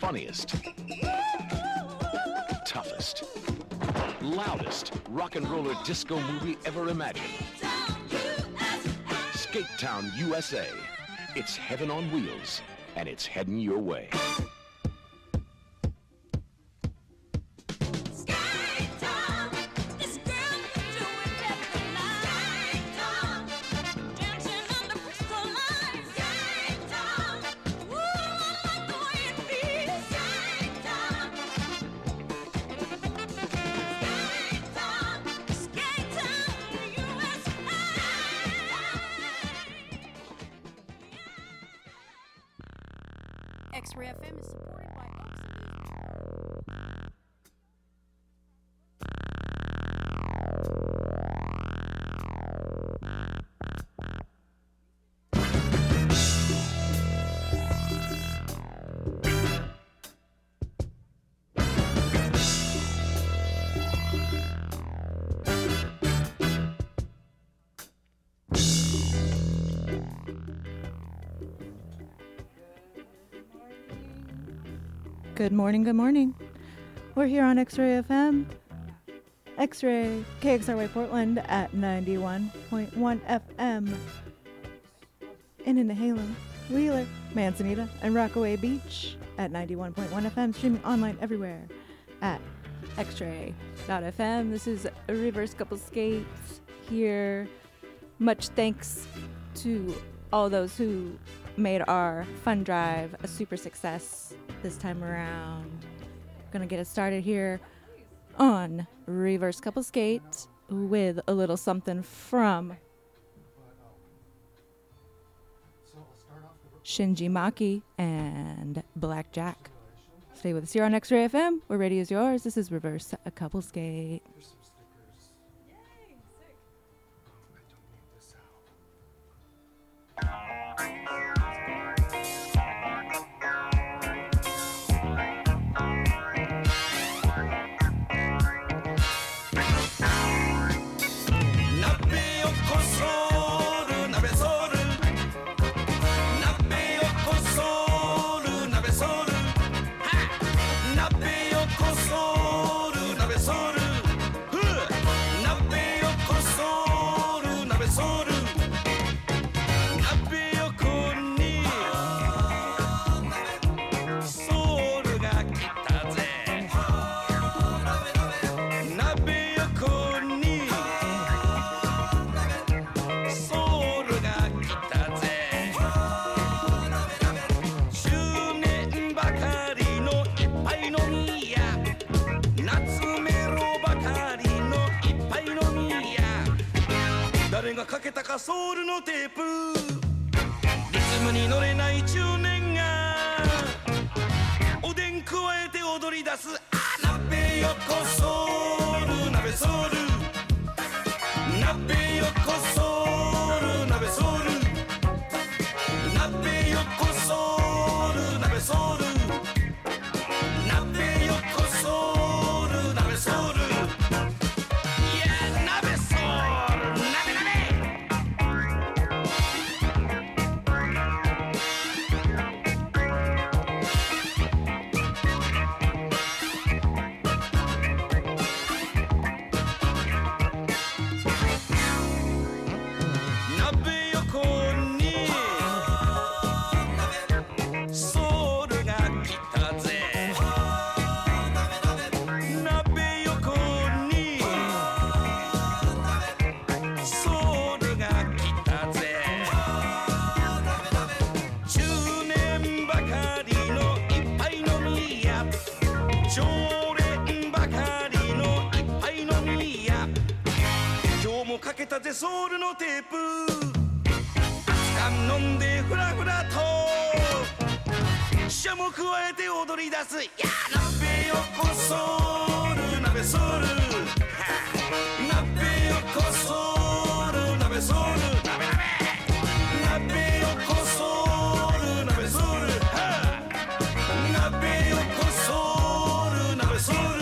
funniest, toughest, loudest rock and roller disco movie ever imagined. Skate Town, USA. It's heaven on wheels, and it's heading your way. X-Ray FM is supported by Good morning, good morning. We're here on X-Ray FM, X-Ray, KXRY Portland at 91.1 FM. In Nehalem, Wheeler, Manzanita, and Rockaway Beach at 91.1 FM, streaming online everywhere at xray.fm. This is Reverse Couple Skates here. Much thanks to all those who made our fun drive a super success this time around. Gonna get us started here on Reverse Couple Skate with a little something from Shinji Maki and Blackjack. Stay with us here on X-Ray FM, where radio is yours. This is Reverse a Couple Skate. かけたかソウルのテープリズムに乗れない中年がおでん加えて踊り出す鍋よこソウル鍋ソウル鍋よこソウル鍋ソウル鍋よこソウル鍋ソウル鍋よこソウル鍋ソウルソウルのテープ熱燗飲んでフラフラとシャも加えて踊り出すや鍋よこソウル鍋ソウル鍋よこソウル鍋ソウル鍋鍋よこソウル鍋ソウル鍋よこソウル鍋ソウル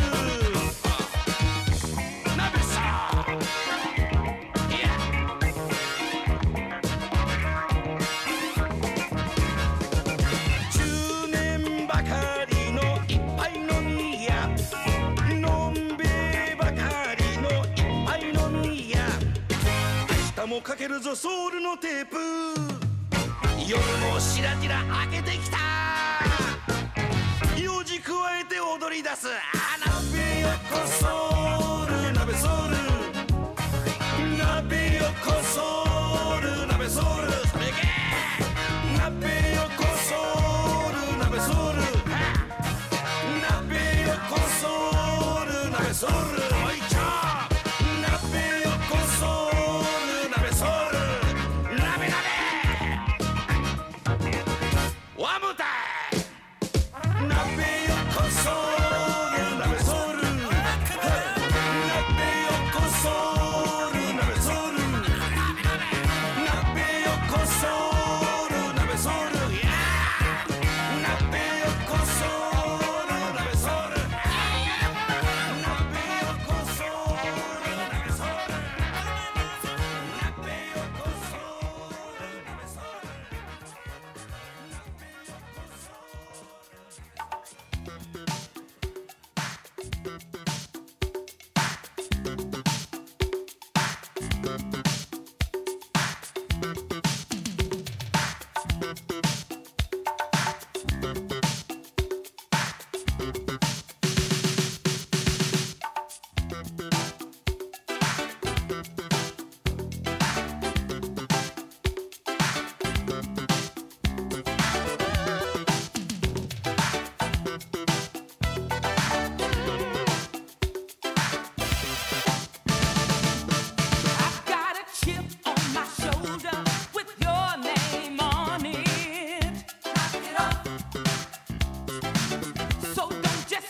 10年ばかりの朝もかけるぞソウルのテープ夜もしらじら開けてきた用事加えて踊り出す鍋よこソウル鍋ソウル鍋よこソウル鍋ソウルそれいけ鍋よこソウル鍋ソウル鍋よこソウル鍋ソウルおいちょ鍋よこソウル鍋ソウル鍋鍋ワムタイ鍋よこソウル鍋ソウル鍋よこソウル鍋ソウル鍋よこソウル鍋ソウル鍋よこソウル鍋ソウル鍋よこソウル鍋ソウル鍋よこソウル鍋ソウル So don't just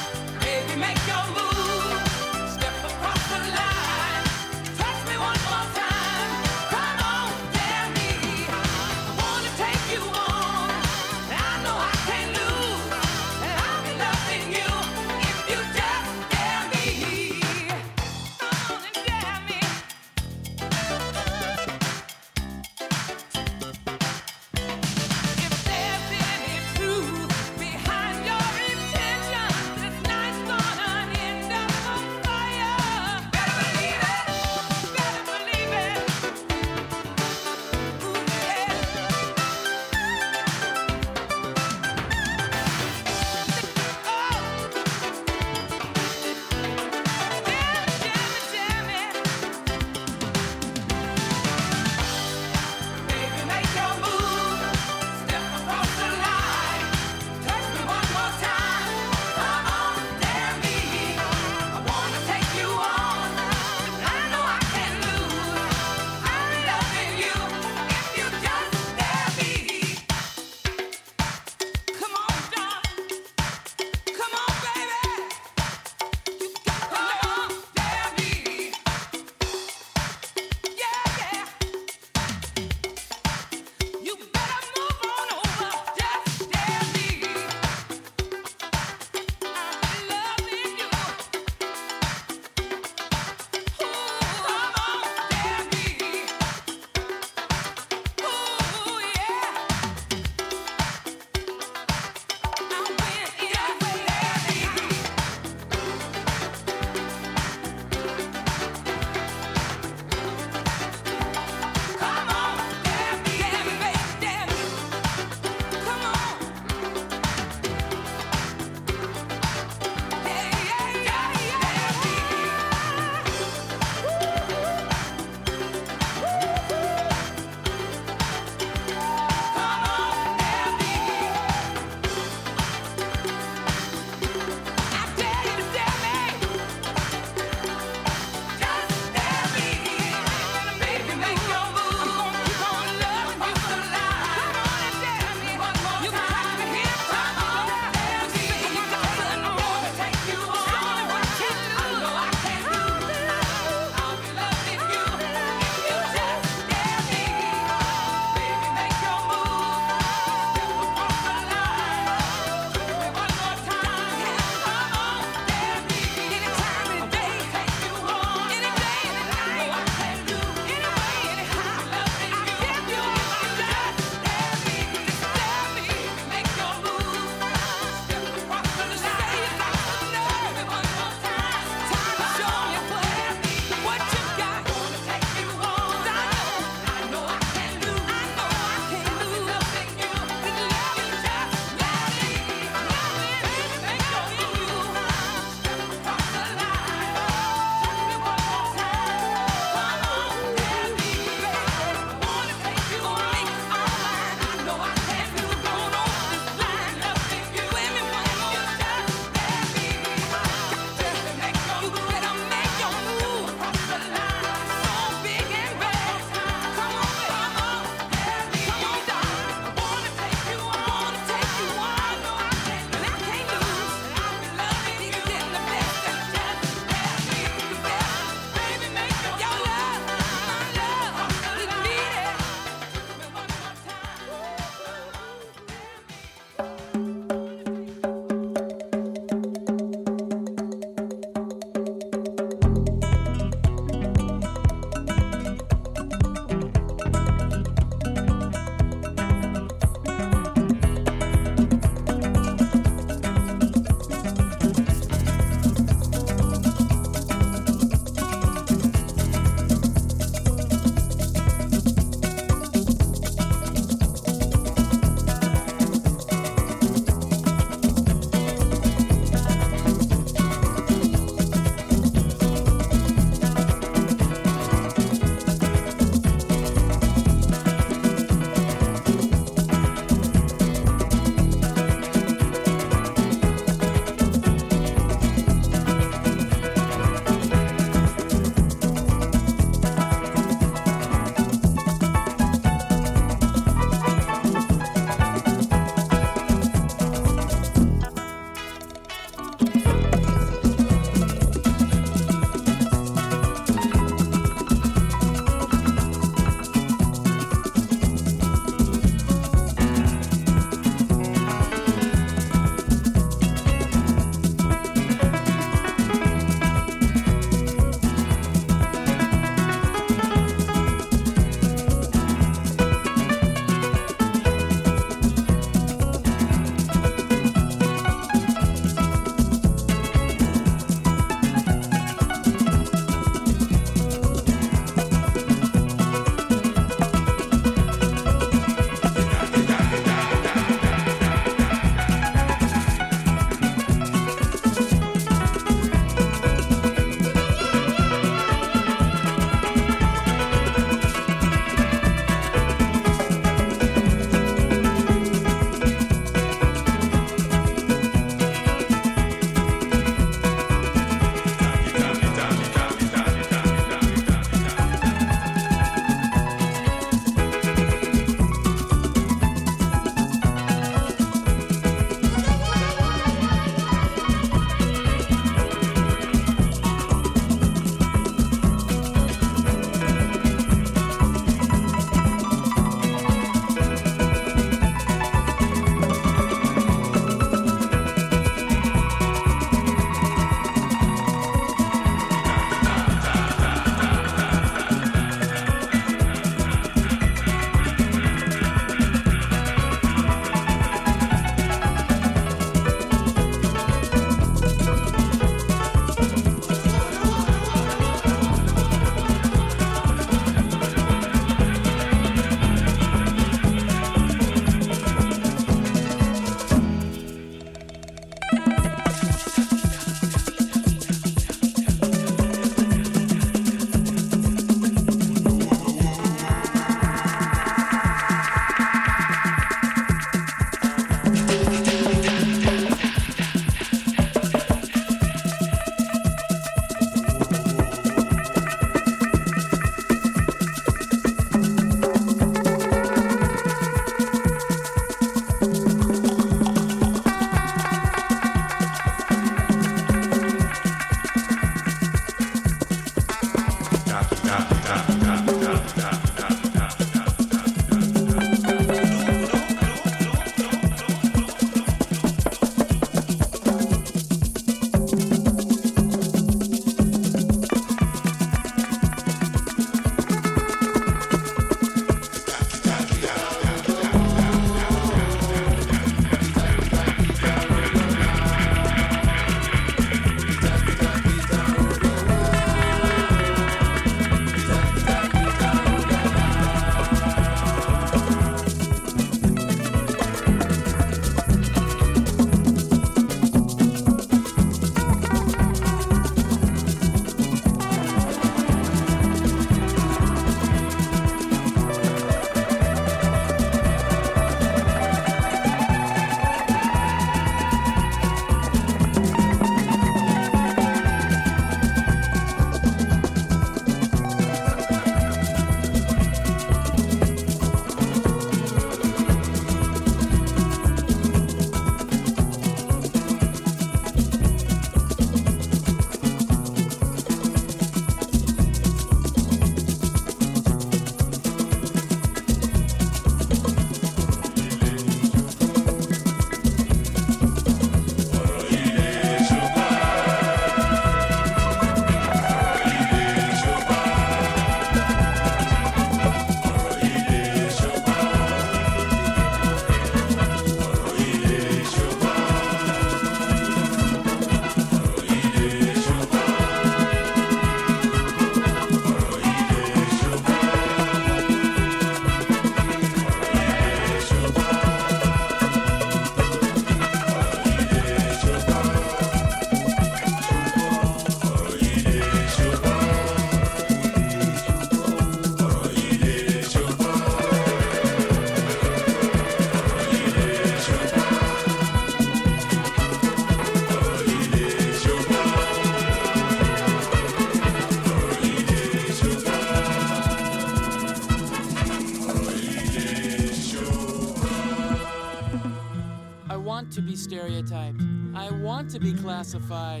to be stereotyped. I want to be classified.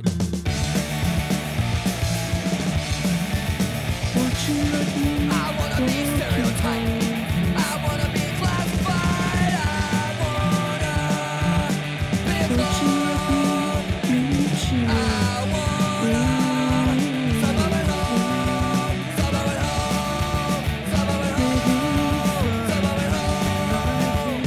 I wanna be stereotyped. I wanna be classified. I wanna be called. I wanna summer at home, summer at home, summer at home, summer at home.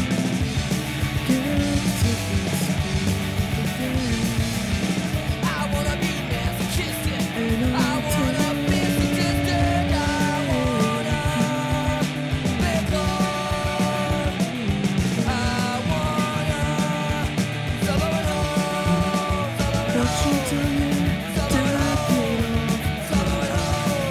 I wanna be masochistic. I wanna be sadistic. I wanna be called. I wanna summer at home, summer at home, summer at home, summer at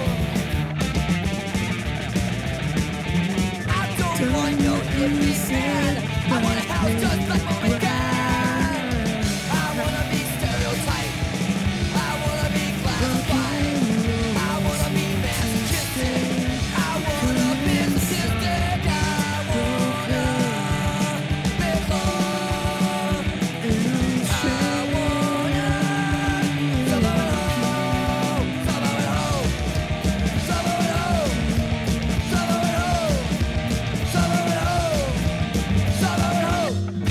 home. I don't want no hippie man. I want a house just like my dad. I wanna be stereotyped. I wanna be classified. I wanna be masochistic. I wanna be sadistic. I wanna be called. I wanna summer at home, summer at home, summer at home, summer at home, summer at home, summer at home.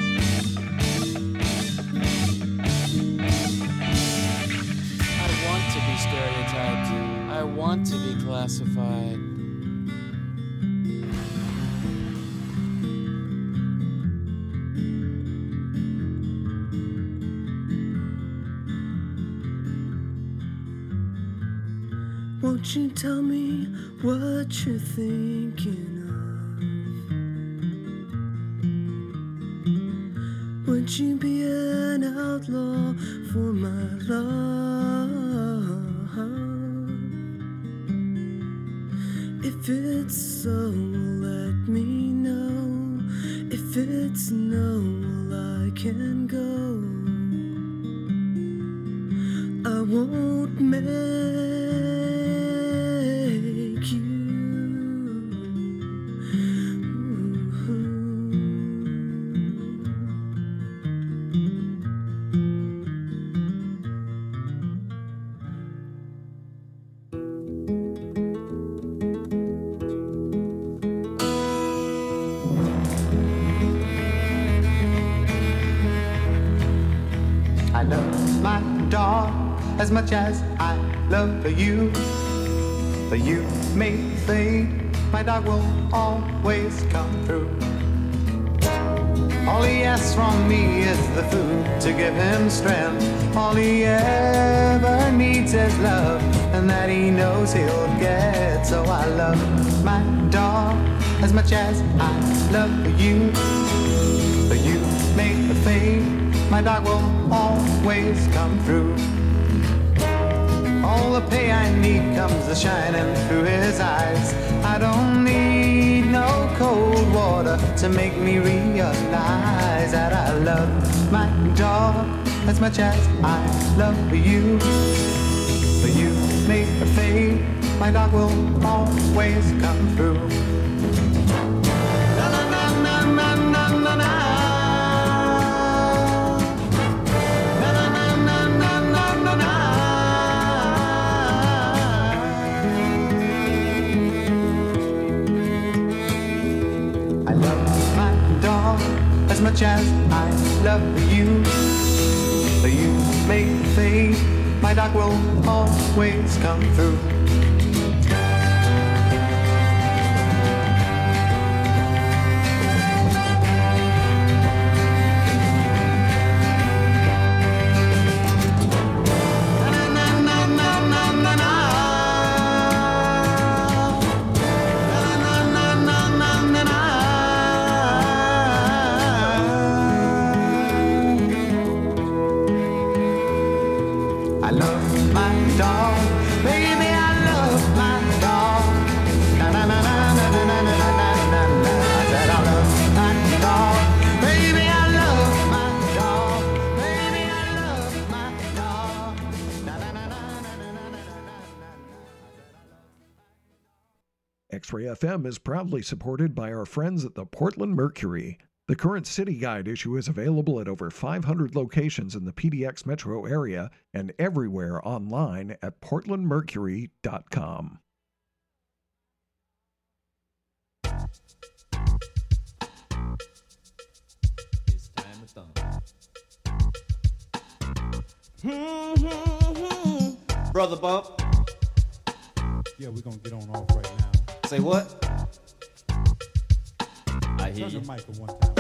I want to be stereotyped. I want to be classified. Won't you tell me what you're thinking of? Would you be an outlaw for my love? If it's so, let me know. If it's no, well, I can go. I won't make you. I love my dog as much as I love you. Though you may fade, my dog will always come through. All he asks from me is the food to give him strength. All he ever needs is love, and that he knows he'll get. So I love my dog as much as I love you. Though you may fade, my dog will always come through. All the pay I need comes a shining through his eyes. I don't need no cold water to make me realize that I love my dog as much as I love you. But you may fade, my dog will always come through. Na na na na na na na na. As much as I love you, though you may fade, my dog will always come through. X-Ray FM is proudly supported by our friends at the Portland Mercury, The current City Guide issue is available at over 500 locations in the PDX metro area and everywhere online at portlandmercury.com. It's time to thump. Brother Bump. Yeah, we're gonna get on off right now. Say what? I hear Turn you. the mic one time.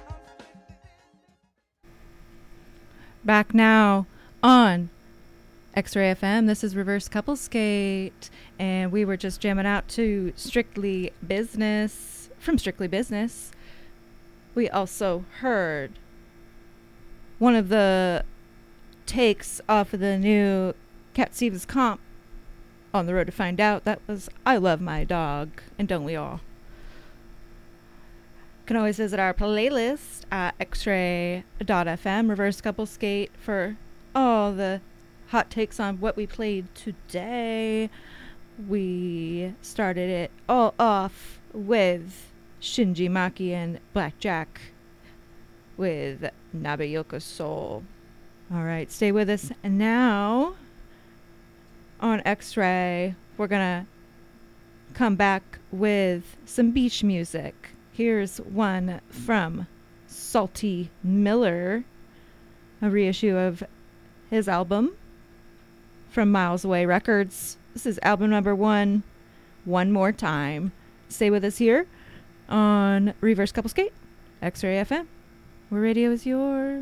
Back now on X-Ray FM. This is Reverse Couple Skate, and we were just jamming out to Strictly Business. From Strictly Business, we also heard one of the takes off of the new Cat Stevens comp, On the Road to Find Out. That was I Love My Dog, and don't we all? You can always visit our playlist at xray.fm, Reverse Couple Skate, for all the hot takes on what we played today. We started it all off with Shinji Maki and Blackjack with Nabayoko Soul. All right, stay with us. And now on X-Ray, we're going to come back with some beach music. Here's one from Salty Miller, a reissue of his album from Miles Away Records. This is album number 1, One More Time. Stay with us here on Reverse Couple Skate, X-Ray FM, where radio is yours.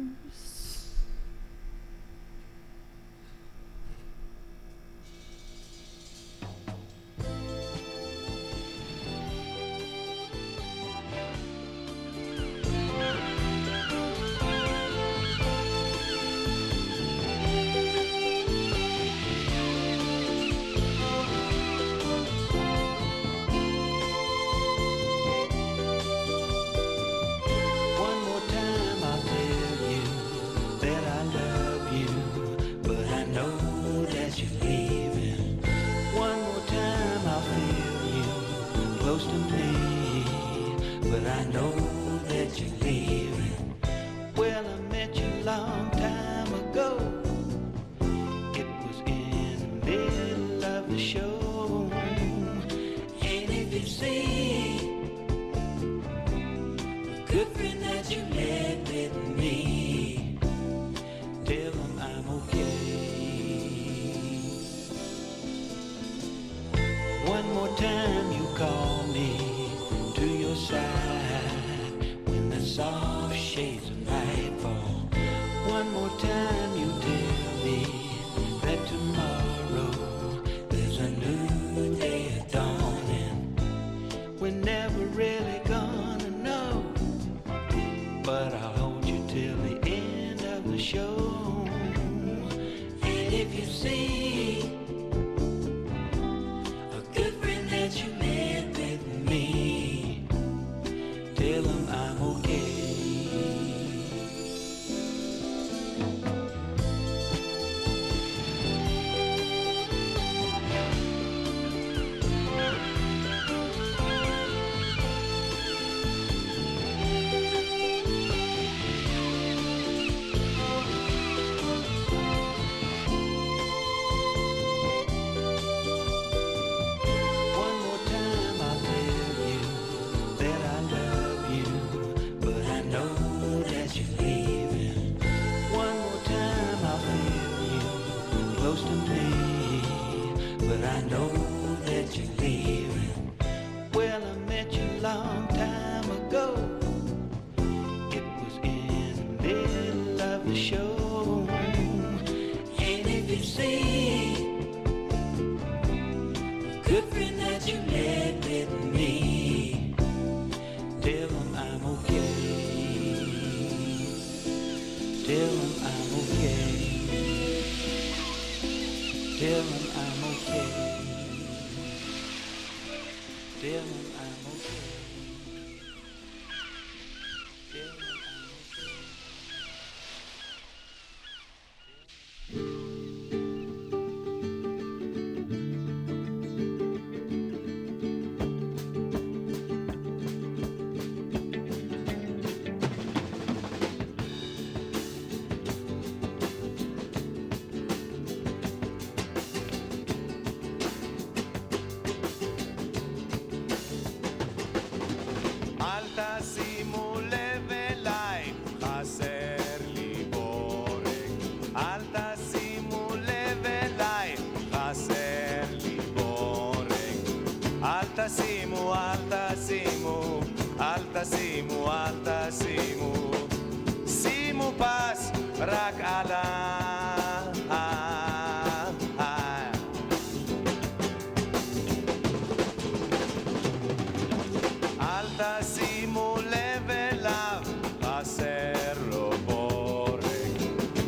שימו פס רק עליי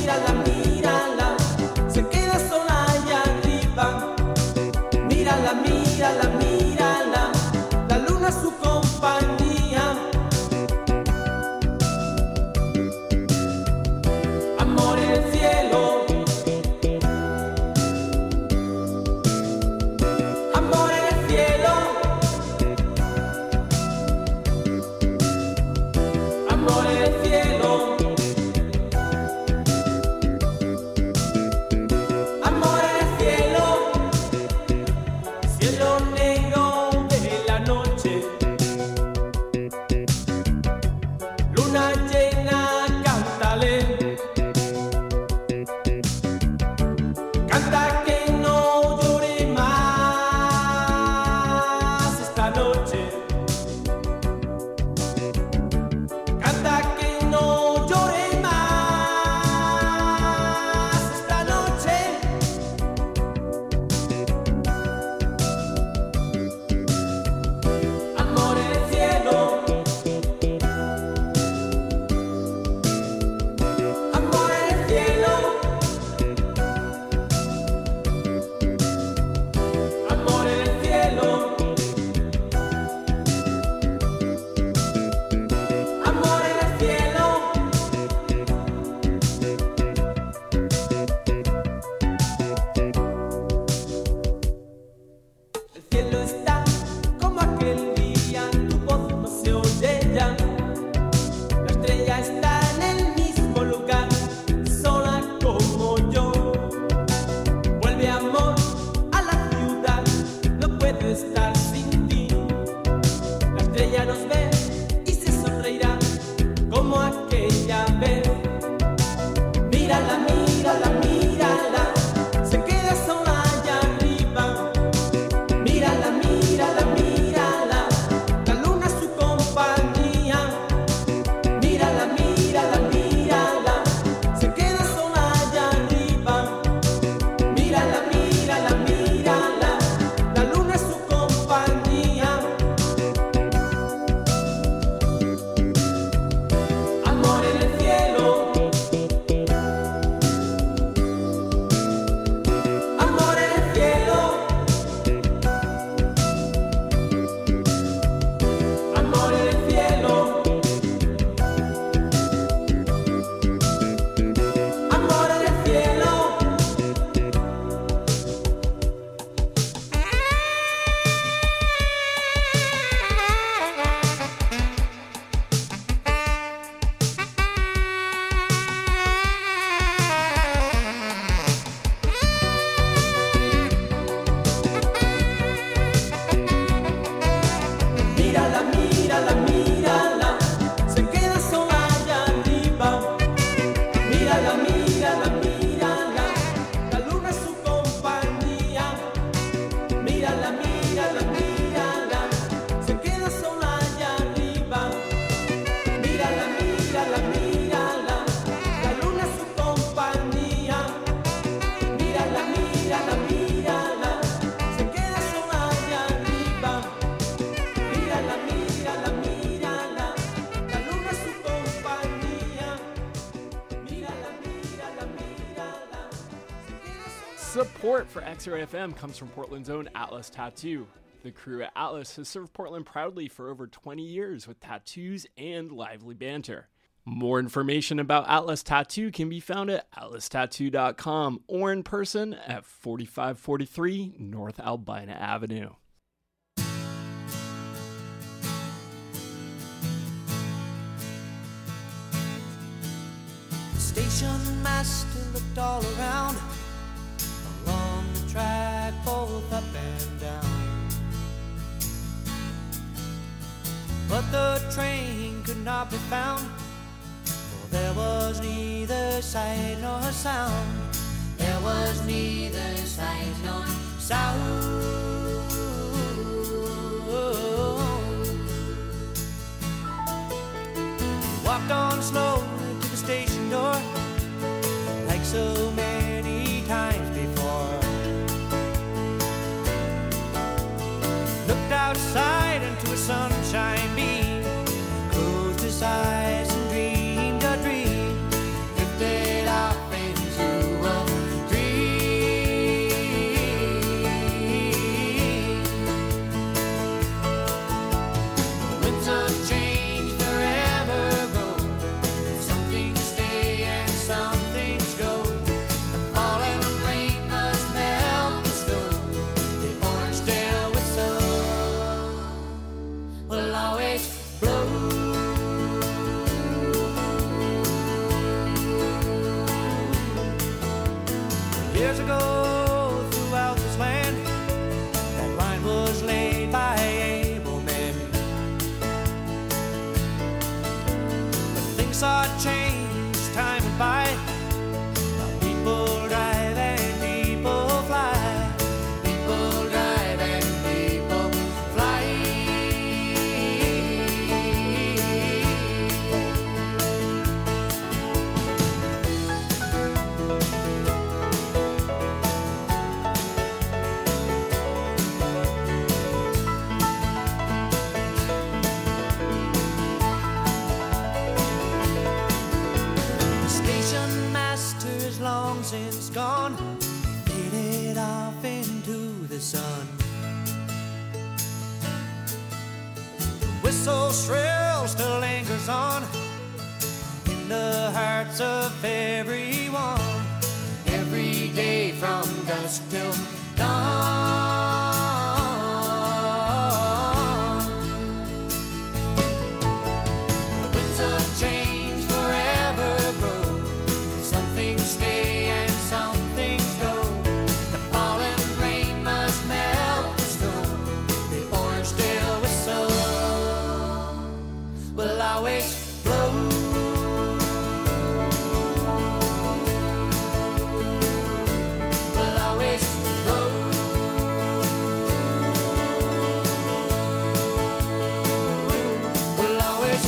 mírala, mírala, se queda sola allá arriba. Mírala, mírala, mírala, la luna es su compañía. Amor en el cielo, amor en el cielo, amor en el cielo, amor en el cielo, cielo negro de la noche, luna llena, cántale. Canta que no llore más esta noche. Canta que no llore más esta noche. Amor en el cielo, amor en el cielo. Amor en el cielo, amor en el cielo. El cielo está como aquel día, tu voz no se oye ya. La estrella está en el mismo lugar, sola como yo. Vuelve amor a la ciudad, no puedo estar sin ti. La estrella nos ve y se sonreirá como aquella vez. Mírala, mírala, mírala, se queda sola allá arriba. Mírala, mírala, mírala, la luna es su compañía. Mírala, mírala, mírala, se queda sola allá arriba. Mírala, mírala, mírala, la luna es su compañía. Amor en el cielo, amor en el cielo, amor en el cielo, amor en el cielo. Mírala, mírala, mírala, se queda sola allá arriba. Mírala, mírala, mírala, la luna es su compañía. Mírala, mírala, mírala, se queda sola allá arriba. Mírala, mírala, mírala, la luna es su compañía. Mírala, mírala, mírala, se queda sola allá arriba. Mírala, mírala, mírala, la luna es su compañía. Mírala, mírala, mírala, se queda sola. Support for X-Ray FM comes from Portland's own Atlas Tattoo. The crew at Atlas has served Portland proudly for over 20 years with tattoos and lively banter. More information about Atlas Tattoo can be found at atlastattoo.com or in person at 4543 North Albina Avenue. The station master looked all around, along the track, both up and down. But the train could not be found, for there was neither sight nor sound. There was neither sight nor sound. Walked on slowly to the station door, like so many times before. Looked outside into a sunshine beam, closed his eyes and dreamed a dream, lifted off Years ago, throughout this land, that line was laid by able men. But things are changed, time went by. Now people drive and people fly. People drive and people fly. Station master's long since gone, faded off into the sun. The whistle shrill still lingers on in the hearts of everyone. Every day from dusk till dawn. Winds of change forever grow. Some things stay and some things go. The falling rain must melt the snow. The orange tail whistle will always blow. Will always blow. Will always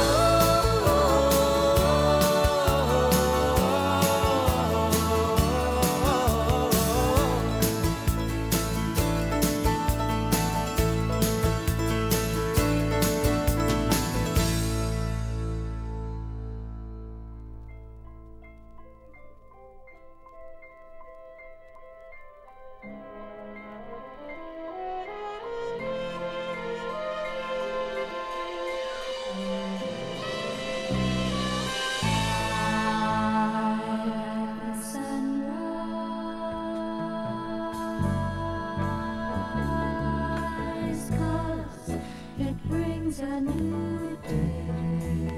sunrise colors, it brings a new day.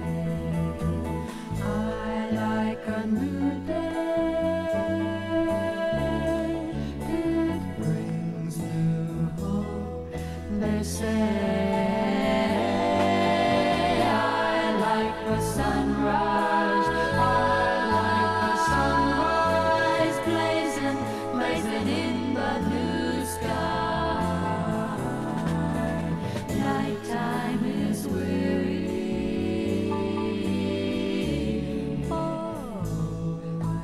I like a new day. It brings new hope, they say. I like the sunrise. I like the sunrise blazing, blazing in the new sky. Nighttime is weary. Oh,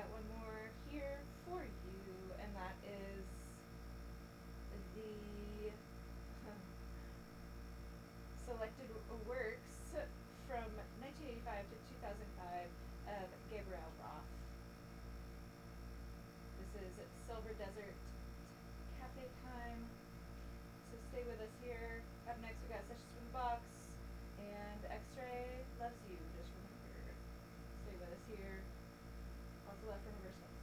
got one more here for you, and that is the selected works from 1985 to 2005 of Gabrielle Roth. This is Silver Desert Cafe Time. So stay with us here. Up next, we got Sessions from the Box and X-Ray Loves You. Just remember, stay with us here. Also left from Reverse Notes.